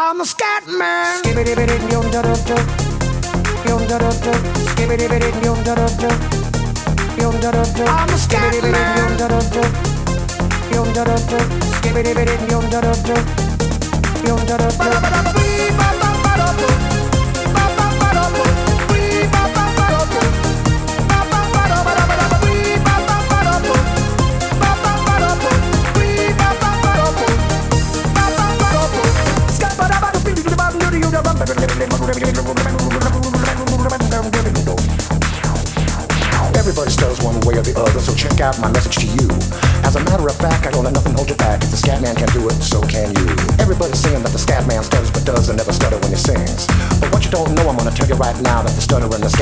I'm a scat man. I'm a scat Everybody stutters one way or the other, so check out my message to you. As a matter of fact, I don't let nothing hold you back. If the scat man can do it, so can you. Everybody's saying that the scat man stutters but does and never stutter when he sings. But what you don't know, I'm gonna tell you right now that the stutter and the scat